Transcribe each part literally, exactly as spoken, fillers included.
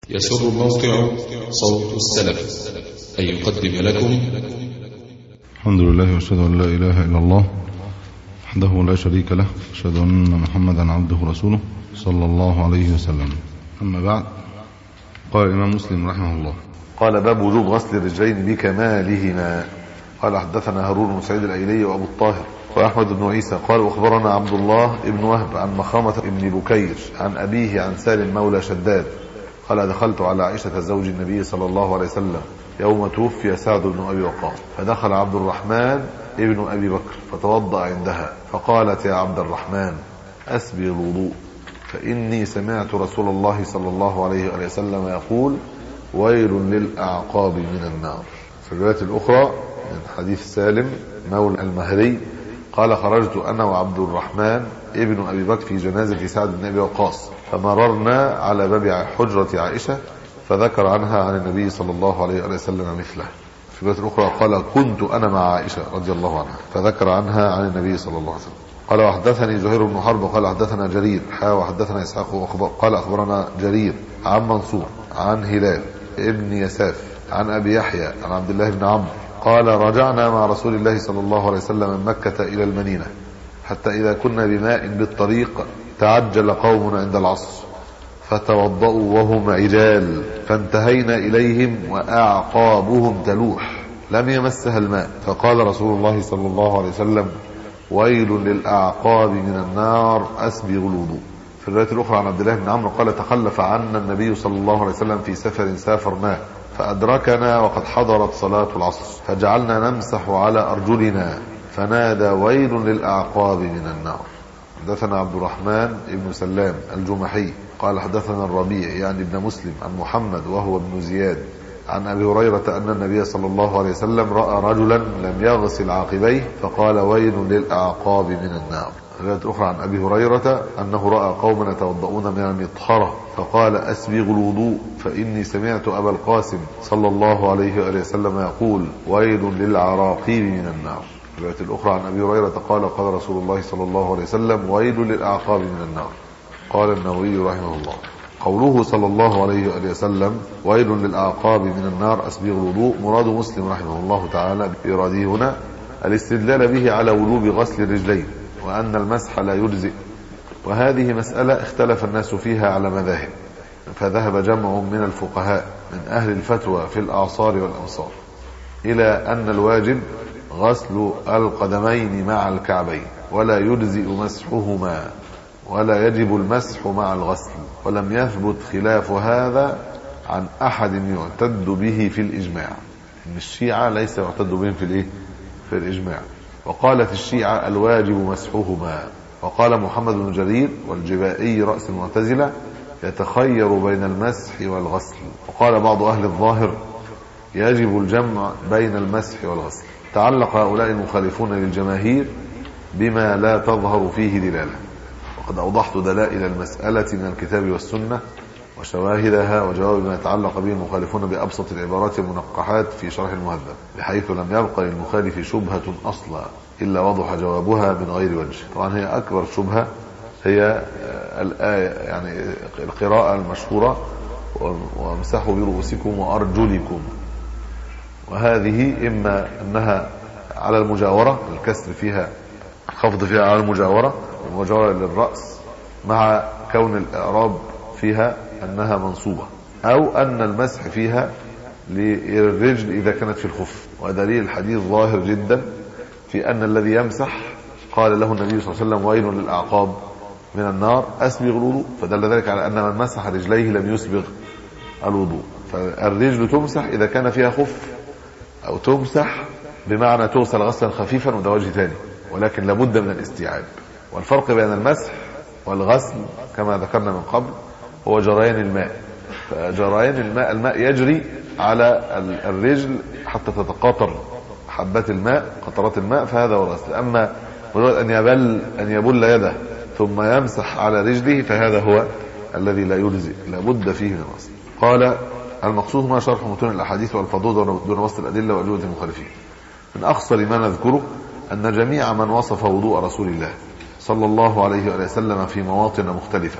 يسر موقع صوت السلف أن يقدم لكم الحمد لله وأشهد أن لا إله إلا الله وحده لا شريك له، أشهد أن محمدا عبده ورسوله صلى الله عليه وسلم. أما بعد، قال الإمام مسلم رحمه الله: قال باب وجوب غسل الرجلين بكمالهما. قال حدثنا هارون بن سعيد الأيلي وأبو الطاهر وأحمد بن عيسى قال أخبرنا عبد الله بن وهب عن مخرمة بن بكير عن أبيه عن سالم مولى شداد قال دخلت على عائشة زوج النبي صلى الله عليه وسلم يوم توفي سعد بن أبي وقاص، فدخل عبد الرحمن ابن أبي بكر فتوضأ عندها، فقالت: يا عبد الرحمن أسبغ الوضوء، فإني سمعت رسول الله صلى الله عليه وسلم يقول: ويل للأعقاب من النار. في الرواية الأخرى من حديث سالم مولى المهري قال: خرجت أنا وعبد الرحمن ابن أبي بكر في جنازة سعد بن أبي وقاص، فمررنا على باب حجرة عائشة فذكر عنها عن النبي صلى الله عليه وسلم مثله. في الرواية الأخرى قال: كنت أنا مع عائشة رضي الله عنها فذكر عنها عن النبي صلى الله عليه وسلم. قال: وحدثني زهير بن حرب قال حدثنا جرير حا وحدثنا إسحاق قال أخبرنا جرير عن منصور عن هلال ابن يساف عن أبي يحيى عن عبد الله بن عمرو قال: رجعنا مع رسول الله صلى الله عليه وسلم من مكة إلى المدينة، حتى إذا كنا بماء بالطريق تعجل قوم عند العصر فتوضأوا وهم عجال، فانتهينا إليهم وأعقابهم تلوح لم يمسها الماء، فقال رسول الله صلى الله عليه وسلم: ويل للأعقاب من النار، أسبغ الوضوء. في الرواية الأخرى عن عبد الله بن عمرو قال: تخلف عنا النبي صلى الله عليه وسلم في سفر سافرناه، فأدركنا وقد حضرت صلاة العصر، فجعلنا نمسح على أرجلنا، فنادى: ويل للأعقاب من النار. حدثنا عبد الرحمن بن سلام الجمحي قال حدثنا الربيع يعني ابن مسلم عن محمد وهو ابن زياد عن أبي هريرة أن النبي صلى الله عليه وسلم رأى رجلا لم يغسل عاقبيه فقال: ويل للأعقاب من النار. رواية أخرى عن أبي هريرة أنه رأى قوما يتوضؤون من المطهرة فقال: أسبغ الوضوء، فإني سمعت أبا القاسم صلى الله عليه وآله وسلم يقول: ويل للعراقيب من النار. الرواية الأخرى عن أبي هريرة قال: قال رسول الله صلى الله عليه وسلم: ويل للأعقاب من النار. قال النووي رحمه الله: قوله صلى الله عليه وآله وسلم ويل للأعقاب من النار أسبغ الوضوء مراد مسلم رحمه الله تعالى بإراده هنا الاستدلال به على وجوب غسل الرجلين، وأن المسح لا يجزئ، وهذه مسألة اختلف الناس فيها على مذاهب، فذهب جمع من الفقهاء من أهل الفتوى في الأعصار والأمصار إلى أن الواجب غسل القدمين مع الكعبين، ولا يجزئ مسحهما، ولا يجب المسح مع الغسل، ولم يثبت خلاف هذا عن أحد يعتد به في الإجماع. إن الشيعة ليس يعتد بهم في الإيه؟ في الإجماع. وقالت الشيعة الواجب مسحهما. وقال محمد بن جرير والجبائي رأس المعتزلة يتخير بين المسح والغسل. وقال بعض أهل الظاهر يجب الجمع بين المسح والغسل. تعلق هؤلاء المخالفون للجماهير بما لا تظهر فيه دلالة، وقد أوضحت دلائل المسألة من الكتاب والسنة وشواهدها وجواب ما يتعلق به المخالفون بأبسط العبارات المنقحات في شرح المهذب، بحيث لم يبقى للمخالف شبهة أصلا إلا وضح جوابها من غير وجه. طبعا هي أكبر شبهة هي الآية، يعني القراءة المشهورة: وامسحوا برؤوسكم وأرجلكم، وهذه إما أنها على المجاورة، الكسر فيها خفض فيها على المجاورة، المجاورة للرأس، مع كون الإعراب فيها أنها منصوبة، أو أن المسح فيها للرجل إذا كانت في الخف. ودليل الحديث ظاهر جدا في أن الذي يمسح قال له النبي صلى الله عليه وسلم: ويل للأعقاب من النار أسبغ الوضوء، فدل ذلك على أن من مسح رجليه لم يسبغ الوضوء. فالرجل تمسح إذا كان فيها خف، أو تمسح بمعنى تغسل غسلا خفيفا، وده وجه ثاني، ولكن لابد من الاستيعاب. والفرق بين المسح والغسل كما ذكرنا من قبل هو جريان الماء. فجريان الماء الماء يجري على الرجل حتى تتقاطر حبات الماء، قطرات الماء، فهذا هو الغسل. أما مجرد أن يبل أن يبل يده ثم يمسح على رجله فهذا هو الذي لا يجزئ، لابد فيه من الغسل. قال: المقصود هنا شرح متون الأحاديث والفضول دون وصف الأدلة وأجوبة المخالفين. من أخصر ما نذكره أن جميع من وصف وضوء رسول الله صلى الله عليه وسلم في مواطن مختلفة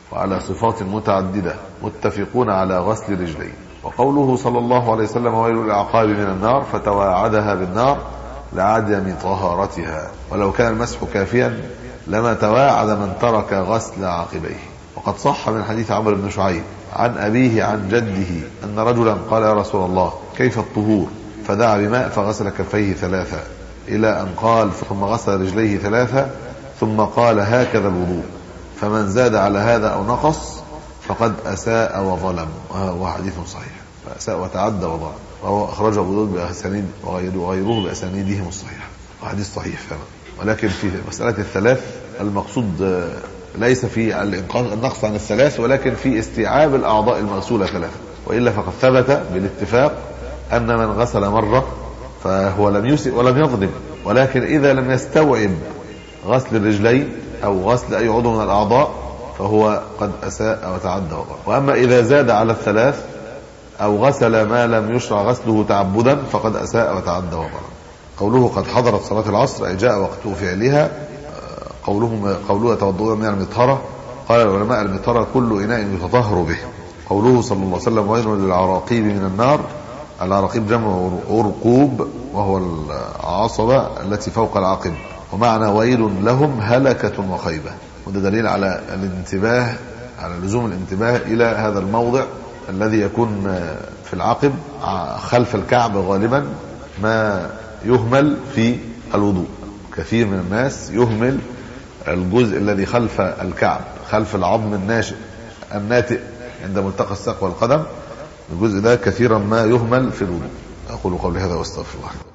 وعلى صفات متعددة متفقون على غسل رجلين. وقوله صلى الله عليه وسلم ويل الأعقاب من النار فتواعدها بالنار لعدم طهارتها، ولو كان المسح كافيا لما تواعد من ترك غسل عقبيه. وقد صح من حديث عمرو بن شعيب عن أبيه عن جده أن رجلا قال يا رسول الله كيف الطهور؟ فدعا بماء فغسل كفيه ثلاثة إلى أن قال ثم غسل رجليه ثلاثة ثم قال هكذا الوضوء، فمن زاد على هذا أو نقص فقد أساء وظلم. وهو حديث صحيح، فأساء وتعدى وظلم، وهو أخرجه أبو داود بأسانيد وغيره بأسانيدهم الصحيحة، وحديث صحيح فعلا. ولكن في مسألة الثلاث المقصود ليس في النقص عن الثلاث، ولكن في استيعاب الأعضاء المغسولة ثلاثة، وإلا فقد ثبت بالاتفاق أن من غسل مرة فهو لم يسئ ولم يظلم، ولكن إذا لم يستوعب غسل الرجلين أو غسل أي عضو من الأعضاء فهو قد أساء وتعدى وظلم. وأما إذا زاد على الثلاث أو غسل ما لم يشرع غسله تعبدا فقد أساء وتعدى وظلم. قوله قد حضرت صلاة العصر أي جاء وقت فعلها، قوله قوله يتوضؤون من المطهرة، قال العلماء المطهرة كل إناء يتطهر به. قوله صلى الله عليه وسلم ويل للعراقيب من النار، العراقيب جمع عرقوب وهو العصبة التي فوق العقب، ومعنى ويل لهم هلكة وخيبة. وده دليل على الانتباه، على لزوم الانتباه إلى هذا الموضع الذي يكون في العقب خلف الكعب غالبا، ما يهمل في الوضوء. كثير من الناس يهمل الجزء الذي خلف الكعب، خلف العظم الناشئ الناتئ عند ملتقى الساق والقدم، الجزء ده كثيرا ما يهمل في الوضوء. أقول قولي هذا واستغفر الله.